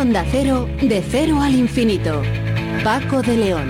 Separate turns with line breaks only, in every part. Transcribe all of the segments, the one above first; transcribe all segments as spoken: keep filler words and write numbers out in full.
Onda Cero, de cero al infinito. Paco de León.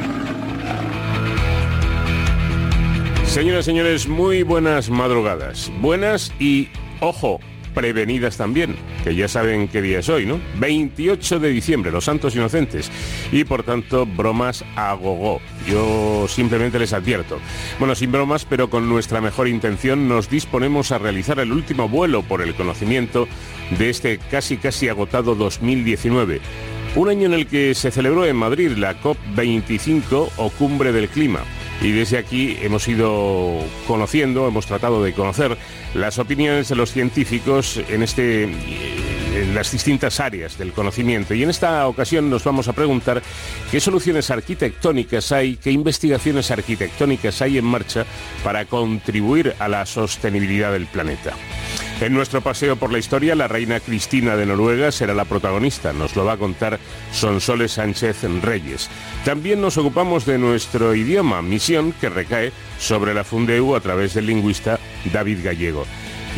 Señoras y señores, muy buenas madrugadas. Buenas y, ojo, prevenidas también, que ya saben qué día es hoy, ¿no? veintiocho de diciembre, los Santos Inocentes. Y por tanto, bromas a gogó. Yo simplemente les advierto. Bueno, sin bromas, pero con nuestra mejor intención, nos disponemos a realizar el último vuelo por el conocimiento de este casi casi agotado dos mil diecinueve. Un año en el que se celebró en Madrid la COP veinticinco o Cumbre del Clima. Y desde aquí hemos ido conociendo, hemos tratado de conocer las opiniones de los científicos en, este, en las distintas áreas del conocimiento. Y en esta ocasión nos vamos a preguntar qué soluciones arquitectónicas hay, qué investigaciones arquitectónicas hay en marcha para contribuir a la sostenibilidad del planeta. En nuestro paseo por la historia, la reina Cristina de Noruega será la protagonista. Nos lo va a contar Sonsoles Sánchez Reyes. También nos ocupamos de nuestro idioma, misión que recae sobre la Fundeu a través del lingüista David Gallego.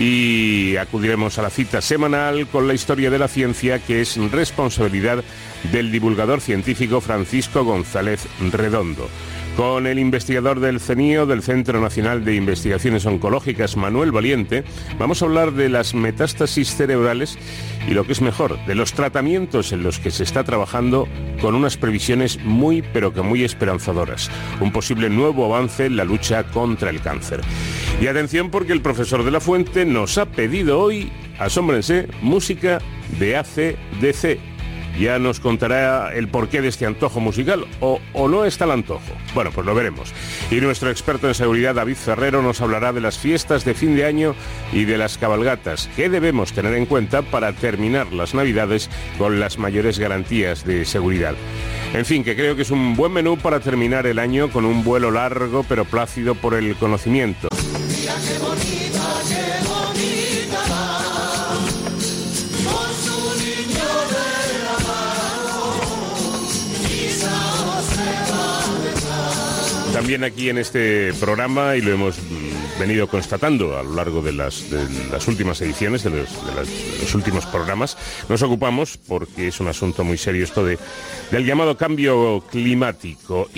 Y acudiremos a la cita semanal con la historia de la ciencia, que es responsabilidad del divulgador científico Francisco González Redondo. Con el investigador del CENIO, del Centro Nacional de Investigaciones Oncológicas, Manuel Valiente, vamos a hablar de las metástasis cerebrales y, lo que es mejor, de los tratamientos en los que se está trabajando con unas previsiones muy, pero que muy esperanzadoras. Un posible nuevo avance en la lucha contra el cáncer. Y atención, porque el profesor de la Fuente nos ha pedido hoy, asómbrense, música de A C D C. Ya nos contará el porqué de este antojo musical, o, o no está el antojo. Bueno, pues lo veremos. Y nuestro experto en seguridad, David Ferrero, nos hablará de las fiestas de fin de año y de las cabalgatas. ¿Qué debemos tener en cuenta para terminar las Navidades con las mayores garantías de seguridad? En fin, que creo que es un buen menú para terminar el año con un vuelo largo pero plácido por el conocimiento.
Mira qué bonita, qué bonita va, con su niño de la mano, quizás se va a dejar.
También aquí en este programa, y lo hemos venido constatando a lo largo de las, de las últimas ediciones, de los, de, las, de los últimos programas, nos ocupamos, porque es un asunto muy serio esto de, del llamado cambio climático.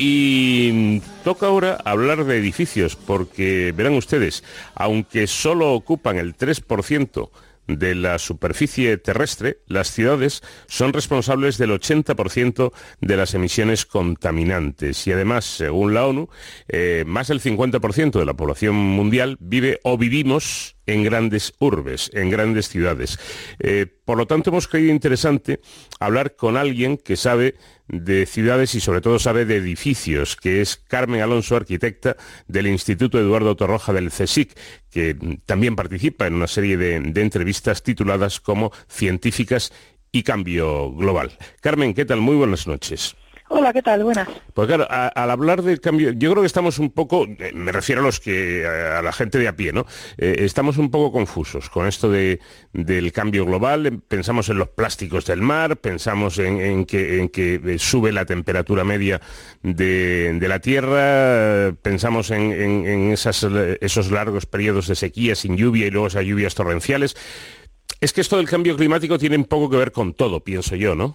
Y toca ahora hablar de edificios, porque verán ustedes, aunque solo ocupan el tres por ciento de la superficie terrestre, las ciudades son responsables del ochenta por ciento de las emisiones contaminantes. Y además, según la ONU, eh, más del cincuenta por ciento de la población mundial vive o vivimos en grandes urbes, en grandes ciudades. Eh, por lo tanto, hemos creído interesante hablar con alguien que sabe de ciudades y sobre todo sabe de edificios, que es Carmen Alonso, arquitecta del Instituto Eduardo Torroja del CSIC, que también participa en una serie de, de entrevistas tituladas como Científicas y Cambio Global. Carmen, ¿qué tal? Muy buenas noches.
Hola, ¿qué tal? Buenas.
Pues claro, a, al hablar del cambio, yo creo que estamos un poco, me refiero a los que, a, a la gente de a pie, ¿no? Eh, estamos un poco confusos con esto de, del cambio global. Pensamos en los plásticos del mar, pensamos en, en, que, en que sube la temperatura media de, de la Tierra, pensamos en, en, en esas, esos largos periodos de sequía sin lluvia y luego esas lluvias torrenciales. Es que esto del cambio climático tiene un poco que ver con todo, pienso yo, ¿no?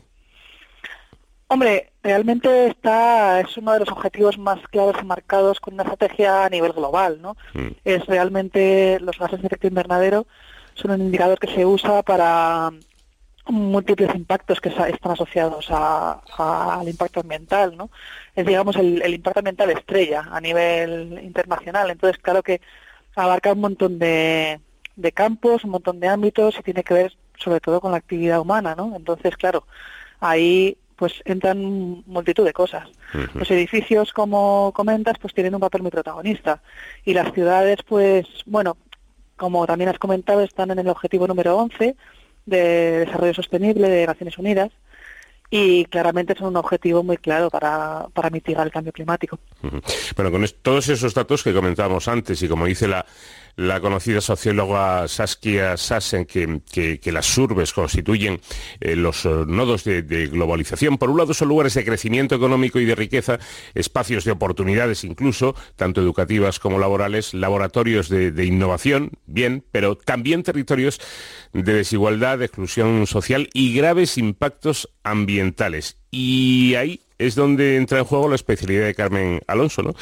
Hombre, realmente está, es uno de los objetivos más claros y marcados con una estrategia a nivel global, ¿no? Mm. Es realmente, los gases de efecto invernadero son un indicador que se usa para múltiples impactos que están asociados a, a, al impacto ambiental, ¿no? Es, digamos, el, el impacto ambiental estrella a nivel internacional. Entonces, claro que abarca un montón de, de campos, un montón de ámbitos y tiene que ver sobre todo con la actividad humana, ¿no? Entonces, claro, ahí pues entran multitud de cosas. Uh-huh. Los edificios, como comentas, pues tienen un papel muy protagonista. Y las ciudades, pues, bueno, como también has comentado, están en el objetivo número once de Desarrollo Sostenible de Naciones Unidas y claramente son un objetivo muy claro para, para mitigar el cambio climático.
Uh-huh. Bueno, con es, todos esos datos que comentábamos antes y como dice la, la conocida socióloga Saskia Sassen que, que, que las urbes constituyen eh, los uh, nodos de, de globalización. Por un lado son lugares de crecimiento económico y de riqueza, espacios de oportunidades incluso, tanto educativas como laborales, laboratorios de, de innovación, bien, pero también territorios de desigualdad, de exclusión social y graves impactos ambientales. Y ahí es donde entra en juego la especialidad de Carmen Alonso, ¿no?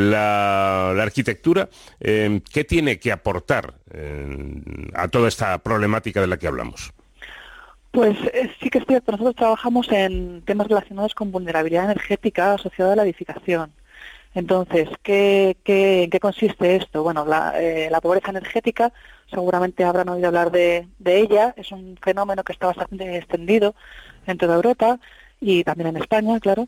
La, la arquitectura, eh, ¿qué tiene que aportar eh, a toda esta problemática de la que hablamos?
Pues eh, sí que es cierto, nosotros trabajamos en temas relacionados con vulnerabilidad energética asociada a la edificación. Entonces, ¿qué, qué, ¿en qué consiste esto? Bueno, la, eh, la pobreza energética, seguramente habrán oído hablar de, de ella, es un fenómeno que está bastante extendido en toda Europa y también en España, claro,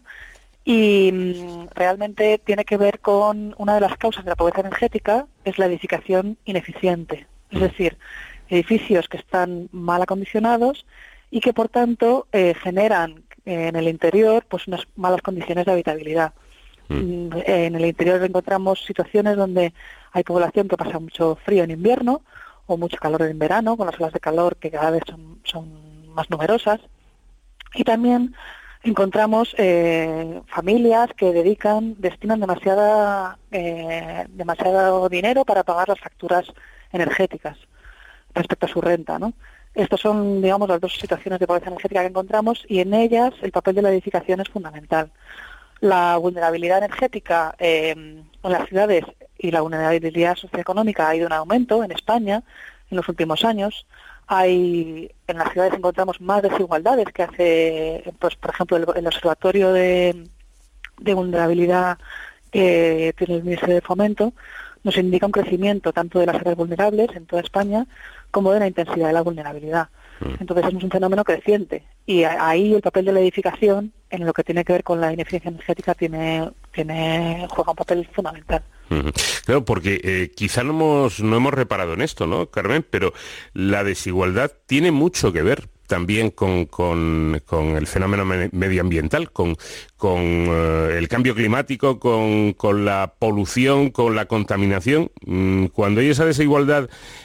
y mmm, realmente tiene que ver con una de las causas de la pobreza energética, es la edificación ineficiente, es decir, edificios que están mal acondicionados y que por tanto eh, generan eh, en el interior pues unas malas condiciones de habitabilidad. Mm. En el interior encontramos situaciones donde hay población que pasa mucho frío en invierno o mucho calor en verano, con las olas de calor que cada vez son, son más numerosas. Y también encontramos eh, familias que dedican, destinan demasiada, eh, demasiado dinero para pagar las facturas energéticas respecto a su renta, ¿no? Estas son, digamos, las dos situaciones de pobreza energética que encontramos y en ellas el papel de la edificación es fundamental. La vulnerabilidad energética eh, en las ciudades y la vulnerabilidad socioeconómica ha ido en aumento en España en los últimos años. Hay en las ciudades encontramos más desigualdades que hace, pues por ejemplo, el, el observatorio de, de vulnerabilidad que tiene el Ministerio de Fomento nos indica un crecimiento tanto de las áreas vulnerables en toda España como de la intensidad de la vulnerabilidad. Entonces es un fenómeno creciente y ahí el papel de la edificación en lo que tiene que ver con la ineficiencia energética tiene, tiene juega un papel fundamental.
Claro, porque eh, quizá no hemos, no hemos reparado en esto, ¿no, Carmen? Pero la desigualdad tiene mucho que ver también con, con, con el fenómeno me medioambiental, con, con uh, el cambio climático, con, con la polución, con la contaminación. Mm, cuando hay esa desigualdad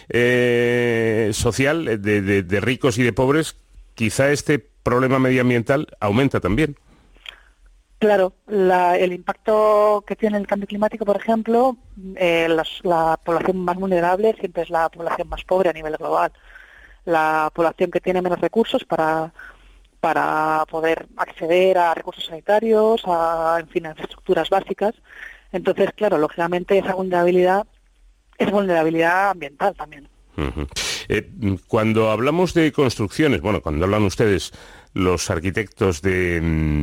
eh, social de, de, de ricos y de pobres, quizá este problema medioambiental aumenta también.
Claro, la, el impacto que tiene el cambio climático, por ejemplo, eh, las, la población más vulnerable siempre es la población más pobre a nivel global. La población que tiene menos recursos para, para poder acceder a recursos sanitarios, a, en fin, a infraestructuras básicas. Entonces, claro, lógicamente esa vulnerabilidad es vulnerabilidad ambiental también.
Uh-huh. eh, cuando hablamos de construcciones, bueno, cuando hablan ustedes, los arquitectos de,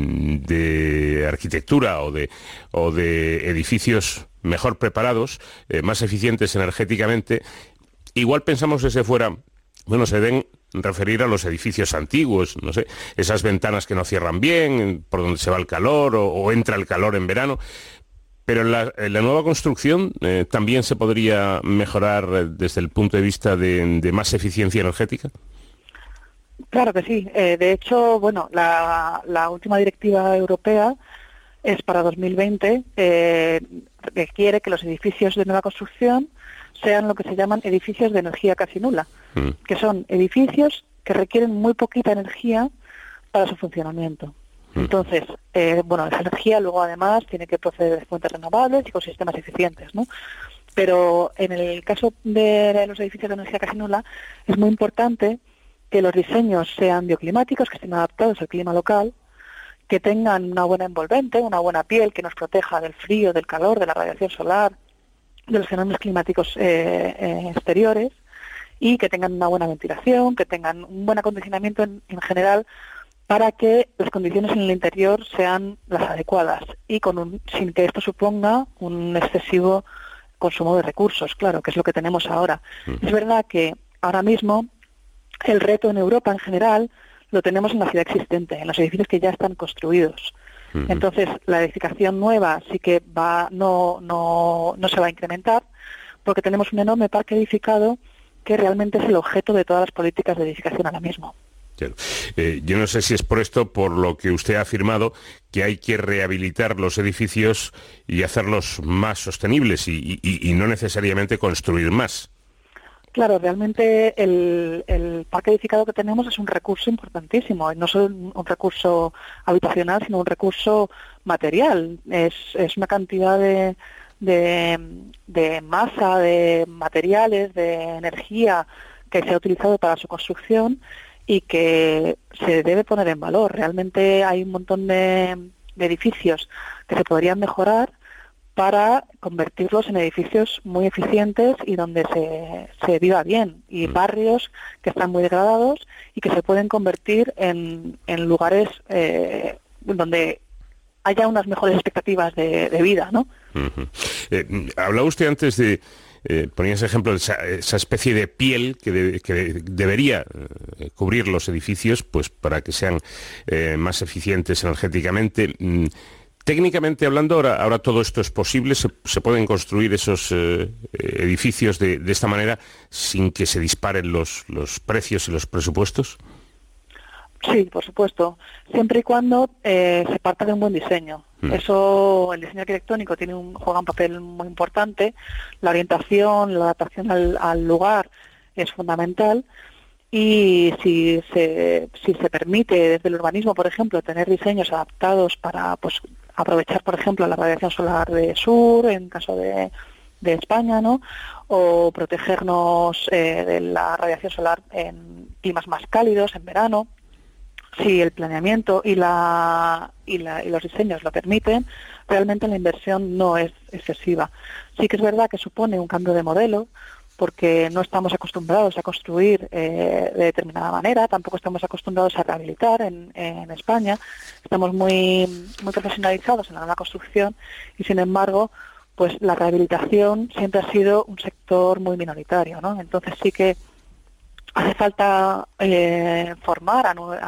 de arquitectura o de, o de edificios mejor preparados, eh, más eficientes energéticamente, igual pensamos desde fuera, bueno, se deben referir a los edificios antiguos, no sé, esas ventanas que no cierran bien, por donde se va el calor o, o entra el calor en verano. Pero en la, en la nueva construcción eh, también se podría mejorar eh, desde el punto de vista de, de más eficiencia energética.
Claro que sí. Eh, de hecho, bueno, la, la última directiva europea es para dos mil veinte, eh, que quiere que los edificios de nueva construcción sean lo que se llaman edificios de energía casi nula, mm. que son edificios que requieren muy poquita energía para su funcionamiento. Mm. Entonces, eh, bueno, esa energía luego además tiene que proceder de fuentes renovables y con sistemas eficientes, ¿no? Pero en el caso de los edificios de energía casi nula es muy importante que los diseños sean bioclimáticos, que estén adaptados al clima local, que tengan una buena envolvente, una buena piel que nos proteja del frío, del calor, de la radiación solar, de los fenómenos climáticos eh, eh, exteriores, y que tengan una buena ventilación, que tengan un buen acondicionamiento en, en general, para que las condiciones en el interior sean las adecuadas y con un, sin que esto suponga un excesivo consumo de recursos, claro, que es lo que tenemos ahora. Mm. Es verdad que ahora mismo el reto en Europa en general lo tenemos en la ciudad existente, en los edificios que ya están construidos. Uh-huh. Entonces, la edificación nueva sí que va no, no, no se va a incrementar porque tenemos un enorme parque edificado que realmente es el objeto de todas las políticas de edificación ahora mismo.
Claro. Eh, yo no sé si es por esto, por lo que usted ha afirmado, que hay que rehabilitar los edificios y hacerlos más sostenibles y, y, y no necesariamente construir más.
Claro, realmente el, el parque edificado que tenemos es un recurso importantísimo, no solo un recurso habitacional, sino un recurso material. Es, es una cantidad de, de, de masa, de materiales, de energía que se ha utilizado para su construcción y que se debe poner en valor. Realmente hay un montón de, de edificios que se podrían mejorar para convertirlos en edificios muy eficientes y donde se, se viva bien, y barrios que están muy degradados y que se pueden convertir en, en lugares eh, donde haya unas mejores expectativas de, de vida, ¿no?
Uh-huh. Eh, hablaba usted antes de Eh, ponía ese ejemplo de esa, esa especie de piel que, de, que debería eh, cubrir los edificios, pues para que sean eh, más eficientes energéticamente. Mm, técnicamente hablando, ahora, ahora todo esto es posible, se, se pueden construir esos eh, edificios de, de esta manera sin que se disparen los, los precios y los presupuestos.
Sí, por supuesto, siempre y cuando eh, se parta de un buen diseño. Mm. Eso, el diseño arquitectónico tiene un, juega un papel muy importante, la orientación, la adaptación al, al lugar es fundamental, y si se, si se permite desde el urbanismo, por ejemplo, tener diseños adaptados para pues aprovechar, por ejemplo, la radiación solar de sur, en caso de, de España, ¿no? O protegernos eh, de la radiación solar en climas más cálidos, en verano. Si el planeamiento y, la, y, la, y los diseños lo permiten, realmente la inversión no es excesiva. Sí que es verdad que supone un cambio de modelo, porque no estamos acostumbrados a construir eh, de determinada manera, tampoco estamos acostumbrados a rehabilitar en, en España, estamos muy, muy profesionalizados en la nueva construcción y, sin embargo, pues la rehabilitación siempre ha sido un sector muy minoritario, ¿no? Entonces sí que hace falta eh, formar a,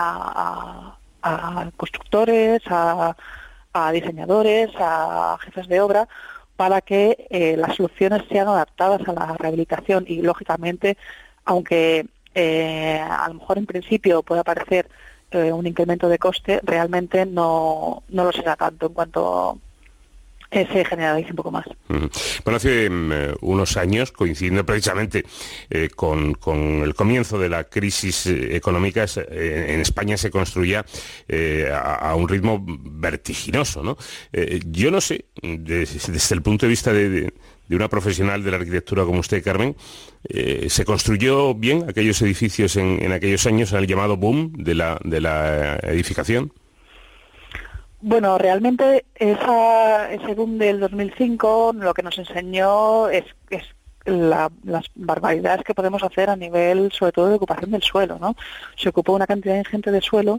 a, a constructores, a, a diseñadores, a jefes de obra, para que eh, las soluciones sean adaptadas a la rehabilitación y, lógicamente, aunque eh, a lo mejor en principio pueda parecer eh, un incremento de coste, realmente no, no lo será tanto en cuanto Eh, se generaliza un poco más.
Uh-huh. Bueno, hace eh, unos años, coincidiendo precisamente eh, con, con el comienzo de la crisis eh, económica, eh, en España se construía eh, a, a un ritmo vertiginoso, ¿no? Eh, yo no sé, de, desde el punto de vista de, de, de una profesional de la arquitectura como usted, Carmen, eh, ¿se construyó bien aquellos edificios en, en aquellos años, en el llamado boom de la, de la edificación?
Bueno, realmente esa, ese boom del dos mil cinco lo que nos enseñó es, es la, las barbaridades que podemos hacer a nivel, sobre todo, de ocupación del suelo, ¿no? Se ocupó una cantidad ingente de suelo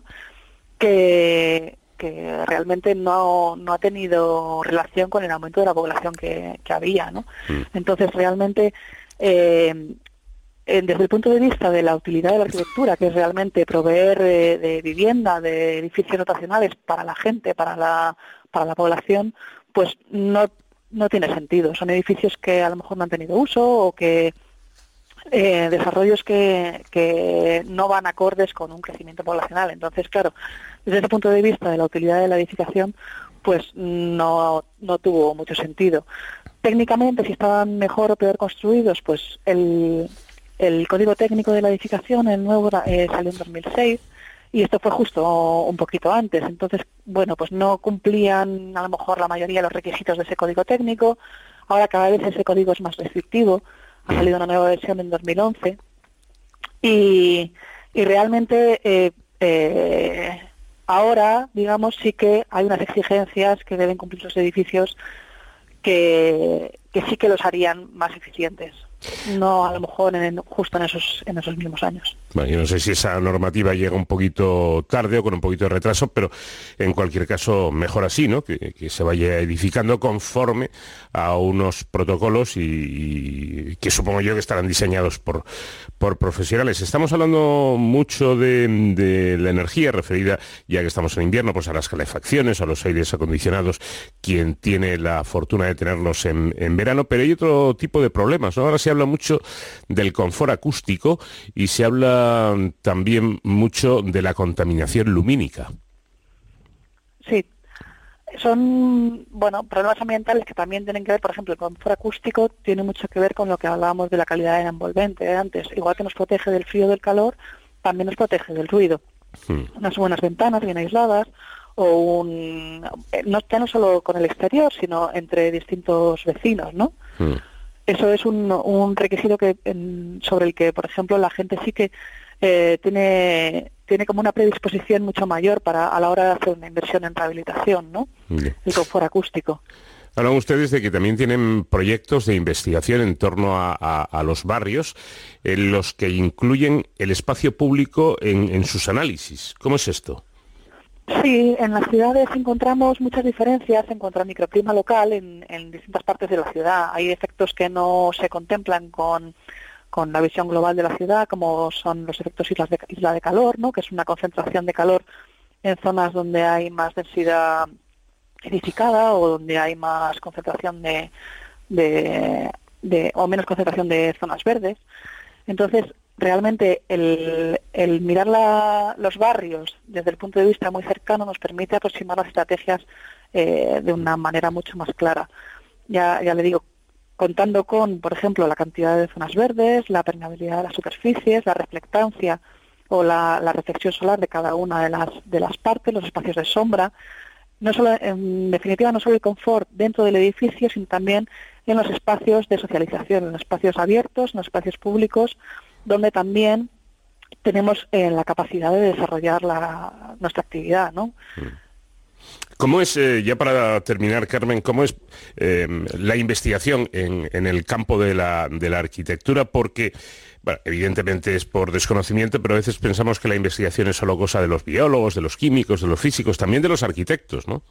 que, que realmente no, no ha tenido relación con el aumento de la población que, que había, ¿no? Entonces, realmente, eh, desde el punto de vista de la utilidad de la arquitectura, que es realmente proveer de, de vivienda, de edificios dotacionales para la gente, para la, para la población, pues no, no tiene sentido. Son edificios que a lo mejor no han tenido uso o que eh, desarrollos que, que no van acordes con un crecimiento poblacional. Entonces, claro, desde ese punto de vista de la utilidad de la edificación, pues no, no tuvo mucho sentido. Técnicamente, si estaban mejor o peor construidos, pues el... El código técnico de la edificación, el nuevo, eh, salió en dos mil seis, y esto fue justo un poquito antes. Entonces, bueno, pues no cumplían a lo mejor la mayoría de los requisitos de ese código técnico. Ahora cada vez ese código es más restrictivo. Ha salido una nueva versión en dos mil once. Y, y realmente eh, eh, ahora, digamos, sí que hay unas exigencias que deben cumplir los edificios que, que sí que los harían más eficientes. No a lo mejor en, justo en esos en esos mismos años.
Bueno, yo no sé si esa normativa llega un poquito tarde o con un poquito de retraso, pero en cualquier caso mejor así, ¿no? Que, que se vaya edificando conforme a unos protocolos y, y que supongo yo que estarán diseñados por, por profesionales. Estamos hablando mucho de, de la energía referida, ya que estamos en invierno, pues a las calefacciones, a los aires acondicionados, quien tiene la fortuna de tenerlos en, en verano, pero hay otro tipo de problemas, ¿no? Ahora se habla habla mucho del confort acústico y se habla también mucho de la contaminación lumínica.
Sí, son, bueno, problemas ambientales que también tienen que ver, por ejemplo, el confort acústico tiene mucho que ver con lo que hablábamos de la calidad del envolvente antes. Igual que nos protege del frío, del calor, también nos protege del ruido. Hmm. Unas buenas ventanas bien aisladas, o un, no, ya no solo con el exterior, sino entre distintos vecinos, ¿no? Hmm. Eso es un, un requisito que en, sobre el que, por ejemplo, la gente sí que eh, tiene... tiene como una predisposición mucho mayor para a la hora de hacer una inversión en rehabilitación, ¿no? Yeah. El confort acústico.
Hablan ustedes de que también tienen proyectos de investigación en torno a, a, a los barrios, en los que incluyen el espacio público en, en sus análisis. ¿Cómo es esto?
Sí, en las ciudades encontramos muchas diferencias en cuanto al microclima local en, en distintas partes de la ciudad. Hay efectos que no se contemplan con... con la visión global de la ciudad, como son los efectos islas de, isla de calor, ¿no? Que es una concentración de calor en zonas donde hay más densidad edificada o donde hay más concentración de, de, de o menos concentración de zonas verdes. Entonces, realmente el, el mirar la, los barrios desde el punto de vista muy cercano nos permite aproximar las estrategias eh, de una manera mucho más clara. Ya, ya le digo, contando con, por ejemplo, la cantidad de zonas verdes, la permeabilidad de las superficies, la reflectancia o la, la reflexión solar de cada una de las de las partes, los espacios de sombra, no solo, en definitiva, no solo el confort dentro del edificio, sino también en los espacios de socialización, en los espacios abiertos, en los espacios públicos, donde también tenemos eh, la capacidad de desarrollar la, nuestra actividad, ¿no? Mm.
¿Cómo es, eh, ya para terminar, Carmen, cómo es eh, la investigación en, en el campo de la, de la arquitectura? Porque, bueno, evidentemente es por desconocimiento, pero a veces pensamos que la investigación es solo cosa de los biólogos, de los químicos, de los físicos, también de los arquitectos, ¿no?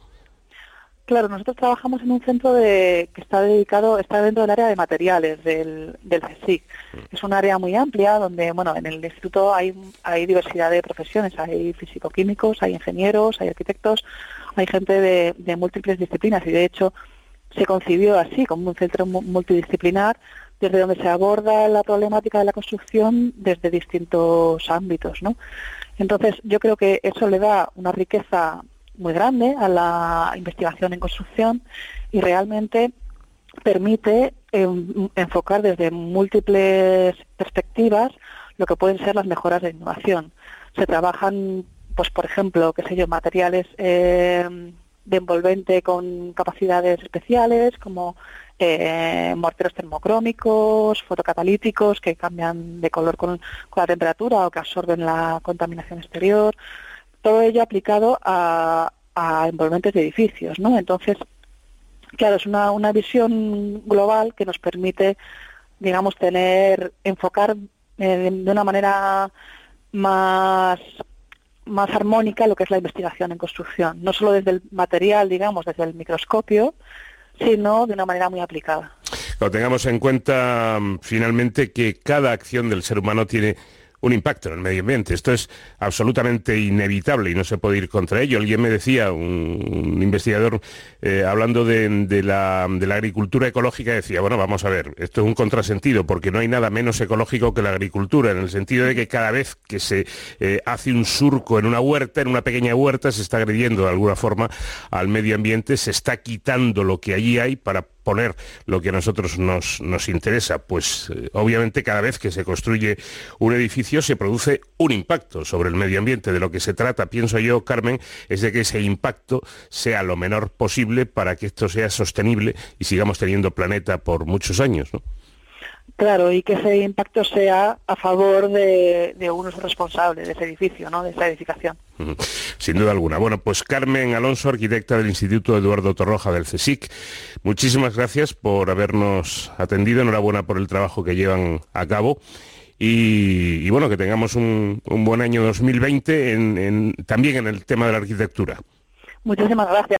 Claro, nosotros trabajamos en un centro de, que está dedicado, está dentro del área de materiales del, del CSIC. Es un área muy amplia donde, bueno, en el instituto hay, hay diversidad de profesiones, hay físico-químicos, hay ingenieros, hay arquitectos, hay gente de, de múltiples disciplinas y de hecho se concibió así, como un centro multidisciplinar desde donde se aborda la problemática de la construcción desde distintos ámbitos, ¿no? Entonces yo creo que eso le da una riqueza muy grande a la investigación en construcción y realmente permite eh, enfocar desde múltiples perspectivas lo que pueden ser las mejoras de innovación. Se trabajan, pues por ejemplo, qué sé yo, materiales eh, de envolvente con capacidades especiales como eh, morteros termocrómicos, fotocatalíticos que cambian de color con, con la temperatura o que absorben la contaminación exterior. Todo ello aplicado a, a envolventes de edificios, ¿no? Entonces, claro, es una, una visión global que nos permite, digamos, tener, enfocar eh, de, de una manera más, más armónica lo que es la investigación en construcción, no solo desde el material, digamos, desde el microscopio, sino de una manera muy aplicada.
Cuando tengamos en cuenta, finalmente, que cada acción del ser humano tiene un impacto en el medio ambiente. Esto es absolutamente inevitable y no se puede ir contra ello. Alguien me decía, un, un investigador, eh, hablando de, de, la, de la agricultura ecológica, decía, bueno, vamos a ver, esto es un contrasentido, porque no hay nada menos ecológico que la agricultura, en el sentido de que cada vez que se eh, hace un surco en una huerta, en una pequeña huerta, se está agrediendo de alguna forma al medio ambiente, se está quitando lo que allí hay para poner lo que a nosotros nos, nos interesa. Pues eh, obviamente cada vez que se construye un edificio se produce un impacto sobre el medio ambiente. De lo que se trata, pienso yo, Carmen, es de que ese impacto sea lo menor posible para que esto sea sostenible y sigamos teniendo planeta por muchos años, ¿no?
Claro, y que ese impacto sea a favor de, de unos responsables de ese edificio, ¿no? De esa edificación.
Sin duda alguna. Bueno, pues Carmen Alonso, arquitecta del Instituto Eduardo Torroja del CSIC, muchísimas gracias por habernos atendido. Enhorabuena por el trabajo que llevan a cabo. Y, y bueno, que tengamos un, un buen año dos mil veinte en, en, también en el tema de la arquitectura.
Muchísimas gracias.